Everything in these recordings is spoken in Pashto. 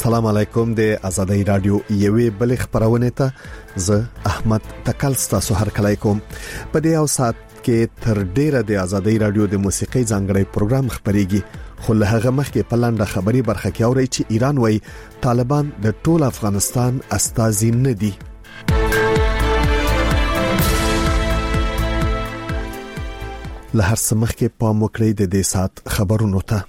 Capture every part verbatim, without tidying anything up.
السلام علیکم د آزادۍ رادیو یوې بل خبرونه ته زه احمد تکل ستاسو هر کله کوم په دې او سات کې تر ډیره د آزادۍ رادیو د موسیقي ځانګړي پروګرام خبريږي خو له هغه مخکې په لاندې خبري برخه کې اوري چې ایران وايي طالبان د ټول افغانستان استازي نه دي. له هر څه مخکې پام وکړئ د دې سات خبرونو ته.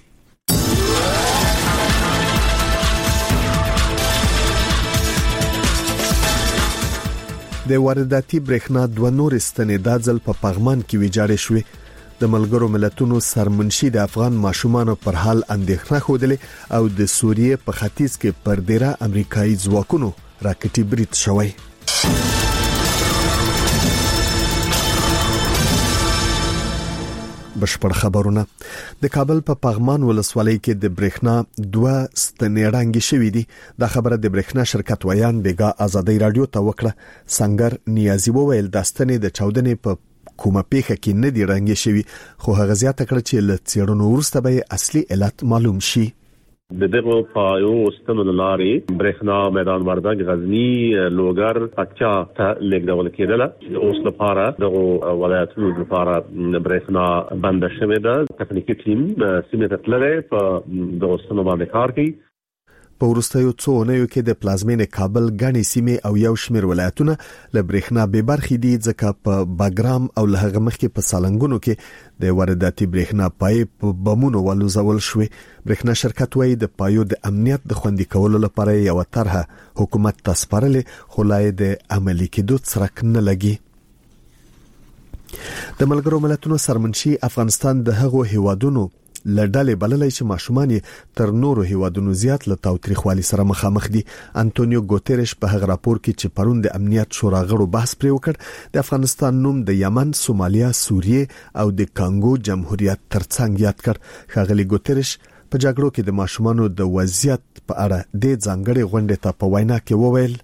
د وارداتي برېښنا دوه نور ستنې د ځل په پغمان کې ویجاړې شوې. د ملګرو ملتونو سرمنشي د افغان ماشومانو پر حال اندېښنه خوده او د سوریې په ختیځ کې پر ډیره امریکایي ځواکونو راکټي برید شوی. بشپړ خبرونه. د کابل په پغمان ولسوالۍ کې د برېښنا دوه ستنې رانګي شوې دي. دا خبره د برېښنا شرکت ویان بیګا آزادۍ رادیو ته وکړه. سنگر نیازی وویل د ستنې د چاودنې په کومه پیښه کې نه دی رانګي شوی خو هغه زیاته کړ چې له څېړنو وروسته به اصلي علت معلوم شي. د دغه پایو ستنو لارې برېښنا میدان وردګ غزنی لوګر پچا ته لګول کېدل. اوس لپاره دغه ولایتونو لپاره برېښنا بند شوه ده. تخنیکی ټیم سیمه ته تللی په دغه ستنو باندې کار کوي. په ورستیو څو اونیو کې د پلازمینې کابل غني سیمه او یو شمیر ولایتونه له برېښنا به برخې دي ځکه په باګرام او له هغه مخکې په سالنګونو کې د وارداتي برېښنا پای په بمونو ولوزول شوې. برېښنا شرکت وايي د پایو د امنیت د خوندي کولو لپاره یو طرحه حکومت ته سپارلې خو لا د عملي کېدو څرک نه لګي. د ملګرو ملتونو سرمنشي افغانستان د هغو هیوادونو لړډلې بللای چې ماشومان تر نورو هیوادونو زیات له تاوتریخوالي سره مخامخ دي. انټونیو ګوتریش په هغه راپور کې چې پرون د امنیت شورا غړو بحث پرې وکړ د افغانستان نوم د یمن، سومالیا، سوریه او د کانګو جمهوریت ترڅنګ یاد کړ. ښاغلي ګوتریش په جګړو کې د ماشومانو د وضعیت په اړه د ځانګړي غونډې ته په وینا کې وویل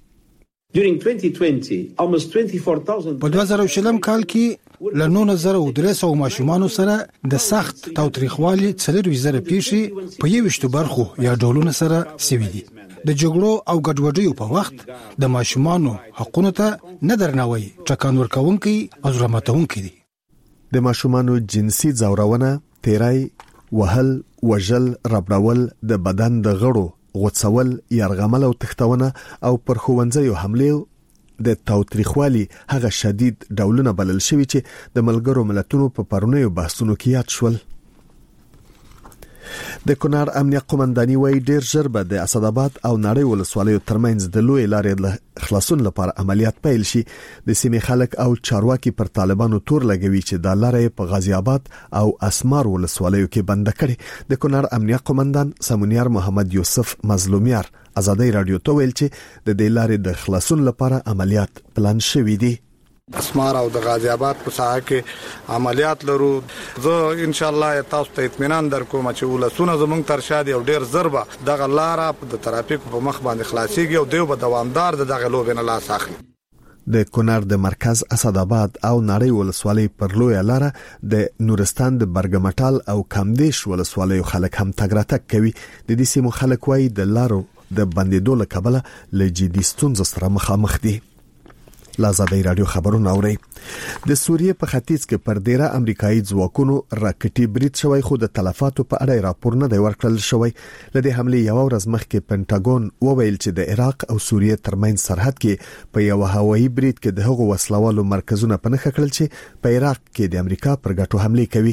په دوه زره شلم کال کې له نهه زره درې سوه ماشومانو سره د سخت تاوتریخوالي څلور زره پیښې په یوشتو برخو یا ډولونو سره سوي دي. د جګړو او ګډوډیو په وخت د ماشومانو حقونو ته نه درناوی ټکان ورکوونکي او ظلماتونکي دي. د ماشومانو جنسي ځورونه، تیرای، وهل، وژل، ربړول، د بدن د غړو غوڅول، يرغمل او تختونه او پر ښوونځیو حمله د تاوتریخوالي هغه شدید ډولونه بلل شوی چې د ملګرو ملتونو په پرونیو بحثونو کې یاد شول. د کونړ امنیه قومنداني وایي ډیر ژر به د اسداباد او نړۍ ولسوالیو ترمنځ د لوی لارې له خلاصون لپاره عملیات پیل شي. د سیمې خلک او چارواکي پر طالبانو تور لګوي چې د لارې په غازی آباد او اسمار ولسوالیو کې بند کړي. د کونړ امنیه قومندان سمونیار محمد یوسف مظلومیار آزادۍ رادیو ته ویل چې د دې لارې د خلاصون لپاره عملیات پلان شوي دي. اسمار او د غازی آباد په ساحه کې عملیات لرو. زه ان شاء الله تاسو ته اطمینان درکوم چې ولسونه زمونږ تر شادي او ډیر ضربه دغه لار د ترافیک په مخ باندې خلاصيږي او دیو به دوامدار د دغه لوبې نه لاس اخلي. د کونړ د مرکز اسداباد او نړۍ ولسوالۍ پر لوی لار د نورستان د برګمټال او کمدیش ولسوالۍ خلک هم تګ راتګ کوي. د دې سیمو خلک وايي د لارو د بندیدو له کبله له جدي ستونزو سره مخامخ دي. آزادۍ رادیو خبرونه اوري. د سوریې په ختیځ کې پر ډیره امریکایي ځواکونو راکټي برید شوی خو د تلفاتو په اړه راپور نه دی ورکړل شوی. لدې حمله یو ورځ مخکې پینټاګون وویل چې د عراق او سوریې ترمنځ سرحد کې په یو هوایي برید کې د هغو وسلوالو مرکزونه په نښه کړل چې په عراق کې د امریکا پر ګټو حمله کوي.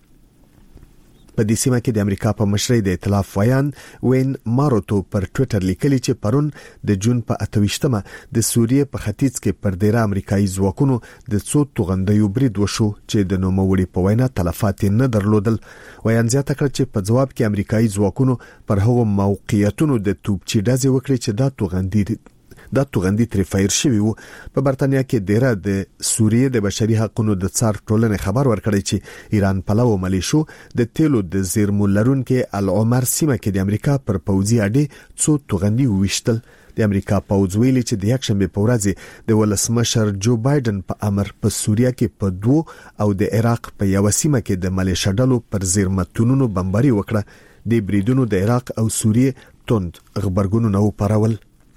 په دې سیمه کې د امریکا په مشرۍ د ائتلاف ویان وین ماروتو پر ټوئیټر لیکلی چې پرون د جون په اتويشتمه د سوریې په ختیځ کې پر ډیره امریکایي ځواکونو د څو توغندیو برید وشو چې د نوموړي په وینا تلفات نه درلودل. ویان زیاته کړ چې په جواب کې امریکایي ځواکونو پر هغو موقعیتونو د توپچي ډزې وکړې چې دا توغندي دا توغندي تر فایر شوی وو. په برتانیا کې ډیره د سوریې د بشري حقوقو د څار ټولنې خبر ورکړی چې ایران پلو ملیشو د تیلو د زیرمو لرونکو العمر سیمه کې د امریکا پر پوځي اډې څو توغندي وشتل. د امریکا پوځ ویلي چې د یکشنبه په ورځ د ولسمشر جو بایدن په امر په سوریه کې په دوه او د عراق په یو سیمه کې د ملیشیا ډلو پر زیرمتونونو بمباري وکړه. د بریدونو د عراق او سوریې توند خبرګونونه وپارول.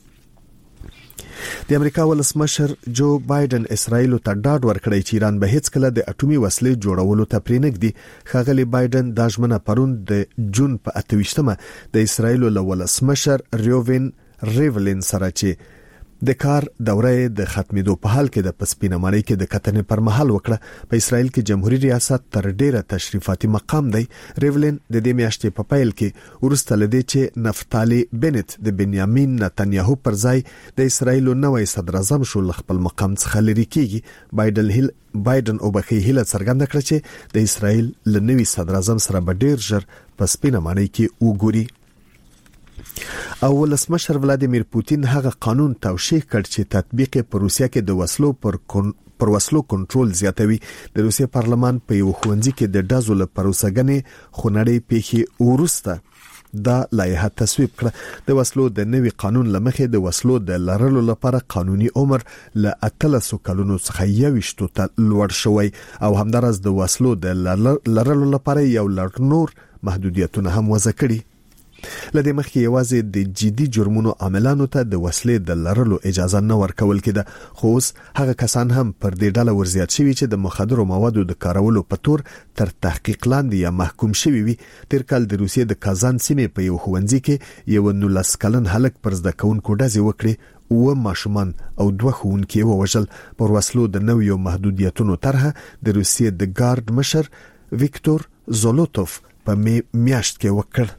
د امریکا ولسمشر جو بایدن اسرائیل ته ډاډ ورکړی چې ایران به هیڅ کله د اټومي وسلې جوړولو ته پرېنږدي. ښاغلی بایدن د ژمنه پرون د جون په اته ویشتمه د اسرائیل له ولسمشر ریوین ریولین سره چې د کار دوره د ختمېدو په حال کې د پسپینمانۍ کې د کتنې پر مهال وکړه. په اسرائیل کې جمهوریت ریاست تر ډیره تشریفاتي مقام دی. ریولین د دې میاشتې په پیل کې ورسته لدی چې نفتالی بنت د بنیامین نتنیاهو پر ځای د اسرائیل نوې صدر اعظم شو خپل مقام څخه لري کیږي. بایدن هیل بایدن او بخي هیله څرګنده کړه چې د اسرائیل له نوې صدر اعظم سره به ډیر ژر پسپینمانۍ کې وګوري. او ولسمشر ولادیمیر پوتین هغه قانون توشیح کړ چې تطبیق په روسیا کې د وسلو پر کون پر وسلو کنټرول زیاتوي. د روسیې پارلمان په یو ښوونځي کې د ډازو له پروسګنې خونړۍ پیښې ورسته دا لایحه تصویب کړه. د وسلو د نوي قانون لمخې د وسلو د لرلو لپاره قانوني عمر له اتلسو کلونو څخه یوشتو ته لوړ شوی او همدارس د وسلو د لرلو لپاره یو لړ نور محدودیتونه هم وضع کړي. لدې مخکې یوازې د جدي جرمونو عاملانو ته د وسلې د لرلو اجازه نه ورکول کېده، خو اوس هغه کسان هم پر دې ډله ورزیات شوي چې د مخدرو موادو د کارولو په تور تر تحقیق لاندې یا محکوم شوي وي. تیر کال د روسیې د کازان سیمې په یو ښوونځي کې یو نولس کلن هلک پر زده کوونکو ډزې وکړې، و ماشومان او دوه ښوونکي ووژل. پر وسلو د نویو محدودیتونو طرحه د روسیې د ګارد مشر ویکتور زولوتوف په میاشت کې وکړ.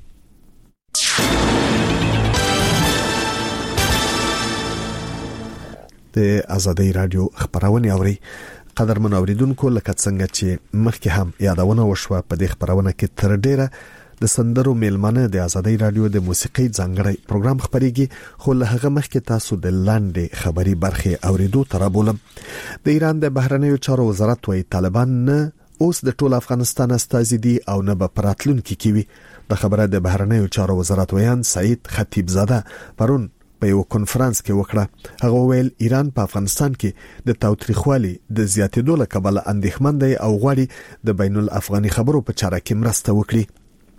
د آزادۍ رادیو خبرونه اوري. قدرمن اوریدونکو، لکه څنګه چې مخکې هم یادونه وشوه، په دې خبرونه کې تر ډیره د سندرو میلمانه د آزادۍ رادیو د موسیقي ځانګړی پروګرام خبريږي، خو له هغه مخکې تاسو د لاندې خبري برخه اوریدو تر بولم. د ایران د بهرنیو چارو وزارت وايي طالبان نه اوس د ټول افغانستان استازي دي او نه به پراتلونکي کیوي. د خبره د بهرنیو چارو وزارت ویان سعید خطیب زاده پرون په یو کنفرانس کې وکړه. هغه ویل ایران په افغانستان کې د تاوتریخوالي د زیاتېدو له کبله اندېښمن دی او غواړي د بین الافغاني خبرو په چاره کې مرسته وکړي.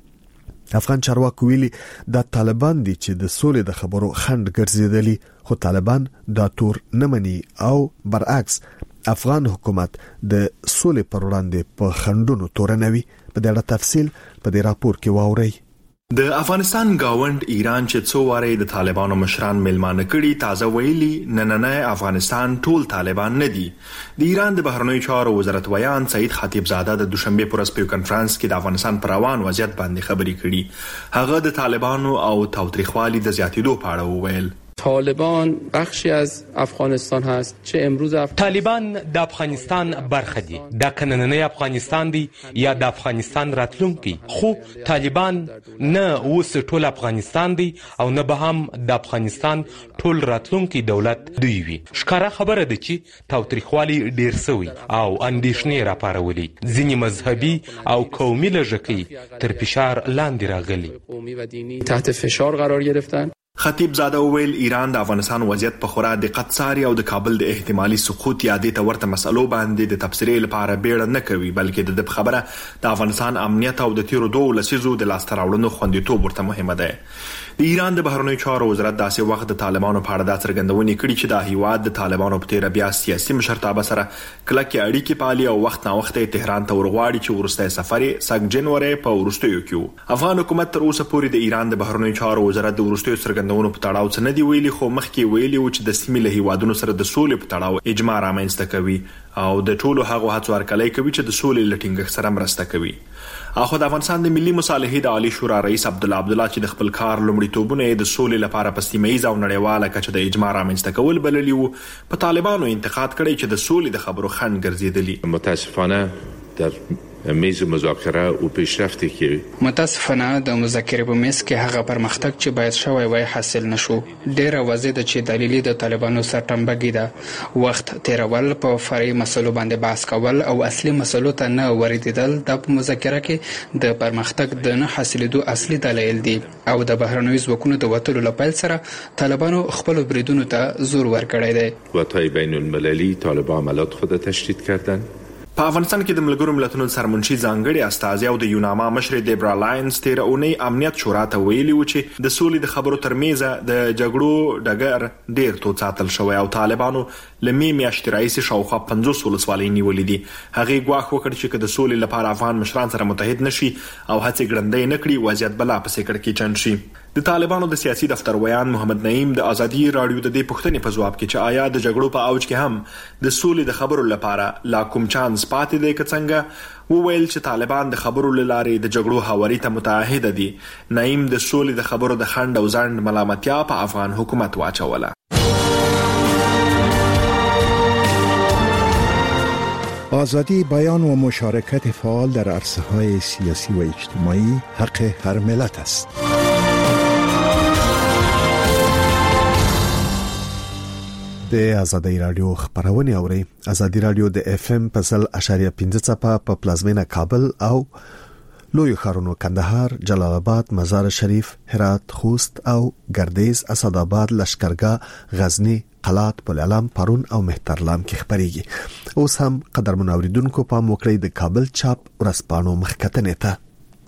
افغان چارواکو ویلي دا طالبان دي چې د سولې د خبرو خنډ ګرځېدلي، خو طالبان دا تور نه مني او برعکس افغان حکومت د سولې پر وړاندې په خنډونو تورنوي. په دې اړه تفصیل په دې راپور کې واورئ. د افغانستان گاوند ایران چې څو واره د طالبانو مشران ملمانه کړي، تازه ویلي نننه افغانستان ټول طالبان نه دي. د ایران د بهرنیو چارو وزارت ویان سعید خطیب زاده د دوشنبه پر ورځ په کنفرانس کې د افغانستان پر روان وضعیت باندې خبري کړي. هغه د طالبانو او تاوتریخوالي د زیاتېدو په اړه وویل. طالبان بخشی از افغانستان هست، چه امروز اف... طالبان د افغانستان برخه دي، د کنننی افغانستان دي یا د افغانستان راتلونکي، خو طالبان نه اوس ټول افغانستان دي او نه به هم د افغانستان ټول راتلونکي دولت دوی وي. ښکاره خبره ده چې تاوتریخوالي ډیر سوی او اندېښنې راپارولي، ځینې مذهبي او قومي لږکۍ تر فشار لاندې راغلي، قومي و دینی تحت فشار قرار گرفتن. خطیب زاده ویل ایران د افغانستان وضعیت په خورا دقت څاري او د کابل د احتمالي سقوط یادې ته ورته مسلو باندې د تبصرې لپاره بیړه نه کوي، بلکې د خبره د افغانستان امنیت او د تیرو دوه لسیزو د لاسته راوړنو خوندیتوب ورته مهمه ده. د ایران د بهرنیو چارو وزارت داسې وخت د طالبانو په اړه د څرګندونې کړې چې د هیواد د طالبانو په تیر بیا سیاسي مشرتابه سره کلکې اړیکې پالي او وخت نا وخت تهران ته ورغواړي چې ورسته سفر سګ جنوري په ورستیو کې. افغان حکومت تر اوسه پورې د ایران د بهرنیو چارو وزارت د ورستیو څرګندونو په تړاو څه نه دی ویلي، خو مخکې ویلي و چې د سیمې له هیوادونو سره د سولې په تړاو اجماع رامنځته کوي او د ټولو هغو هڅو هرکلی کوي چې د سولې له ټینګښت سره مرسته کوي. اخو د افغانستان د ملي مصالحې د عالی شورا رئیس عبدالله عبدالله چې د خپل کار لومړیتوبونه د سولې لپاره په سیمه ییز او نړیواله کچه د اجماع رامنځته کول بللي وو، په طالبانو انتقاد کړی چې د سولې د خبرو خنډ ګرځېدلي. متاسفانه در میز مذاکره او پیشرفتی کې متاسفانه د مذاکره په میز کې هغه پرمختګ چې باید شوی وای حاصل نشو. ډیره واضح ده چې دلیل د طالبانو سرټمبګي ده، وخت تیرول په فرعي مسلو باندې بحث کول او اصلي مسلو ته نه ورېدل د په مذاکره کې د پرمختګ د نه حاصلېدو اصلي دلایل دي او د بهرنیو ځواکونو د وټولو لپاره سره طالبانو خپل بریدونو ته زور ورکړی دی. قوت‌های بین المللی طالب عملیات خود تشدید کردن. په افغانستان کې د ملګرو ملتونو سرمنشي ځانګړي استازي او د یوناما مشر دیبرا لاینز تیر اونۍ امنیت شورا ته ویلي و چې د سولې د خبرو ترمنځ د جګړو ډګر ډیر تو ساتل شوی او طالبانو لمې میاشتې راځي شاوخوا پنځوس ولسوالۍ نیولې دي. هغه ګواښ وکړ چې د سولې لپاره افغان مشران سره متحد نشي او هڅې ګړندۍ نکړي وضعیت بلا پسې کړکې چند شي. د طالبانو د سیاسي دفتر ویان محمد نعیم د ازادي رادیو د دې پوښتنې په جواب کې چې آیا د جګړو په اوج کې هم د سولې د خبرو لپاره لا کوم چانس پاتې دی که څنګه، وویل چې طالبان د خبرو لارې د جګړو هواري ته متعهد دي. نعیم د سولې د خبرو د خند او ځند ملامتیا په افغان حکومت واچوله. آزادی بیان و مشارکت فعال در عرصه‌های سیاسی و اجتماعی حق هر ملت است. د ازادي رادیو خبرونه اوري. ازادي رادیو د اف ام په سل اشاریه پنځه څپه په پلازمینه کابل او لوی ښارونو کندهار، جلال آباد، مزار شریف، هرات، خوست او گردیز، اسداباد، لشکرګاه، غزنی، قلات، پلعلم، پرون او مهترلام کې خبريږي. اوس هم قدرمن اوریدونکو په موکړی د کابل چاپ ورسپانو مخکتنې ته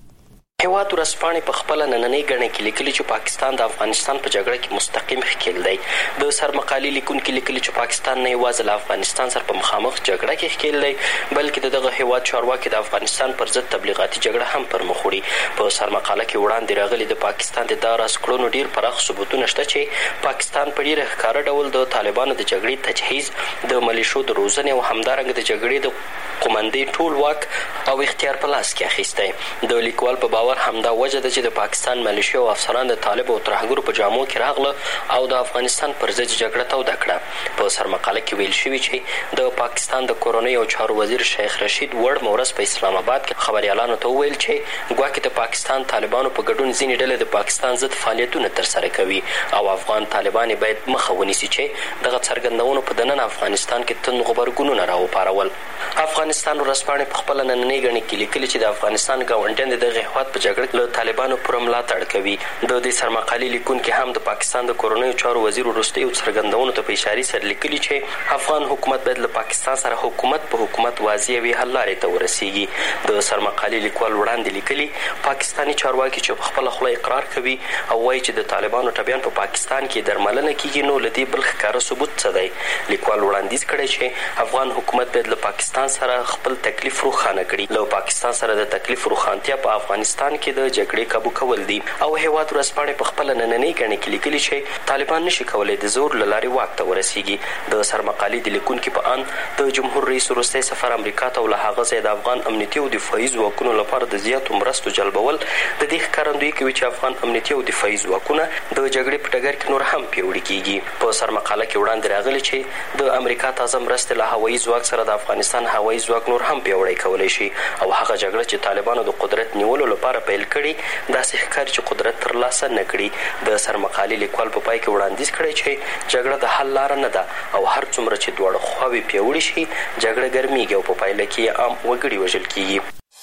هیواد ورسپانې په خپل نننۍ غړنه کې لیکلي چې پاکستان د افغانستان په جګړه کې مستقیم ښکیل دی. د سرمقالي لیکونکو لیکلي چې پاکستان نه یوازې له افغانستان سره په مخامخ جګړه کې ښکیل دی بلکې دغه هیواد چارواکي د افغانستان پر ضد تبلیغاتي جګړه هم پر مخ وړي. په سرمقاله کې وړاندې راغلي د پاکستان د دار اسکړونو ډیر پراخ ثبوتونه شته چې پاکستان په ډیر ښکاره ډول د طالبانو د جګړې تجهیز، د ملیشو د روزنې او همدارنګه د جګړې د قومندې ټول واک او اختیار په لاس کې اخیستی. د لیکوال په باور همدا وجه ده چې د پاکستان ملیشیا او افسران د طالب او ترهګرو په جامو کې راغله او د افغانستان پر ضد جګړه توده کړه. په سرمقاله کې ویل شوي چې د پاکستان د کورنۍ او چارو وزیر شیخ رشید وړ مورز په اسلام آباد کې خبريالانو ته ویل چې ګواکې د پاکستان طالبانو په ګډون ځینې ډلې د پاکستان ضد فعالیتونه ترسره کوي او افغان طالبان باید مخه ونیسي چې دغه څرګندونو په دننه افغانستان کې تند غبرګونونه راوپارول. افغانستان ورځپاڼې په خپل نننۍ غړنه کې لیکلي چې د افغانستان ګاونډیان د دغه هیواد په جګړه له طالبانو پر ملاتړ کوي. د دې سرمقالي لیکونکي هم د پاکستان د کورنیو چارو وزیر وروستیو څرګندونو ته په اشاره سره لیکلي چې افغان حکومت باید له پاکستان سره حکومت په حکومت واضح وي حل لارې ته ورسیږي. د سرمقالي لیکوال وړاندې لیکلي پاکستاني چارواکي چې په خپل خپل اقرار کوي او وایي چې د طالبانو ټبيان په پاکستان کې درملنه کیږي نو لدی بل ښکاره ثبوت څه دی. لیکوال وړاندیز کړی چې افغان حکومت باید له پاکستان سره خپل تکلیف روښانه کړي. له پاکستان سره د تکلیف روښانتیا په افغانستان کې د جګړې قابو کول دي. او هیواد ورځپاڼې په خپل نننۍ غړنه کې لیکلي چې طالبان نشي کولای د زور له لارې واک ته ورسیږي. د سرمقالي د لیکونکي په ان د جمهور رئیس وروستی سفر امریکا ته له هغه ځای د افغان امنیتي او دفاعي ځواکونو لپاره د زیاتو مرستو جلبول د دې ښکارندویي کوي چې افغان امنیتي او دفاعي ځواکونه د جګړې په ډګر کې نور هم پیاوړي کیږي. په سرمقاله کې وړاندې راغلي چې د امریکا تازه مرستې له هوایي ځواک سره د افغانستان هوایي ځواک نور هم پیاوړی کولی شي او هغه جګړه چې طالبانو د قدرت نیولو لپاره پیل کړي داسې ښکاري چې قدرت ترلاسه نه کړي. د سرمقالي لیکوال په پای کې وړاندیز کړی چې جګړه د حل لاره نه ده او هر څومره چې دواړه خواوې پیاوړي شي جګړه ګرمیږي او په پایله کې عام وګړي وژل کیږي.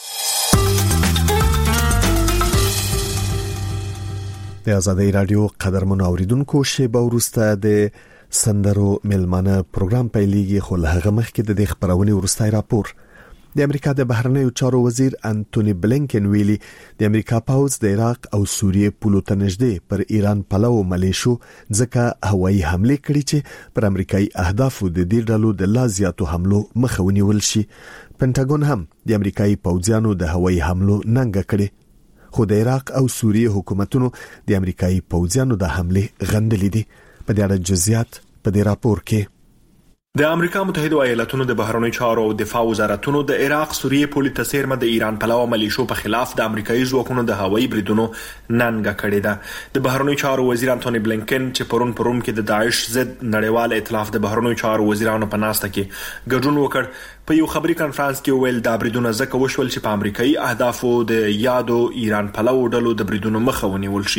د ازادي رادیو قدرمن اوریدونکو شیبه وروسته د سندرو ملمانه پروګرام پیلېږي خو له هغه مخکې د دې خبرونې وروستي راپور. د امریکا د بهرنیو چارو وزیر انټونی بلینکن ویلي د امریکا پوځ د عراق او سوریې پولو ته نږدې پر ایران پلو ملیشو ځکه هوایي حمله کړې چې پر امریکایي اهدافو د دې ډلو د لا زیاتو حملو مخه ونیول شي. پنټاګون هم د امریکایي پوځیانو د هوایي حملو ننګه کړې خو د عراق او سوریې حکومتونو د امریکایي پوځیانو د حمله غندلې دي. په دې اړه جزئیات په دې راپور کې. د امریکا متحده ایالاتونو د بهرنیو چارو او دفاع وزارتونو د عراق سوریې پولي تسیرمه د ایران پلو ملیشو په خلاف د امریکایي ځواکونو د هوایي بریدونو ننګه کړې ده. د بهرنیو چارو وزیر انټونی بلینکن چې پرون پروم کې د داعش ضد نړیوال ائتلاف د بهرنیو چارو وزیرانو په ناسته کې ګډون وکړ په یو خبري کانفرنس کې ویل دا بریدونه ځکه وشول چې په امریکایي اهدافو د یادو ایران پلو ډلو د بریدونو مخه ونیول شي.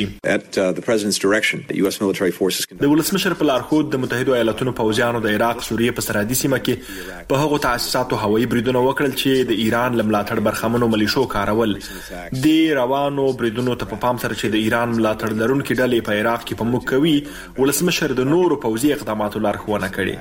د ولسمشر په لارښود د متحده ایالاتونو پوځیانو د عراق سوریې په سرحدي سیمه کې په هغو تاسیساتو هوایي بریدونه وکړل چې د ایران لملاتړ برخمنو ملیشو کارول. د روانو بریدونو ته په پام سره چې د ایران ملاتړ لرونکي ډلې په عراق کې په موږ کوي ولسمشر د نورو پوځي اقداماتو لارښوونه کړې.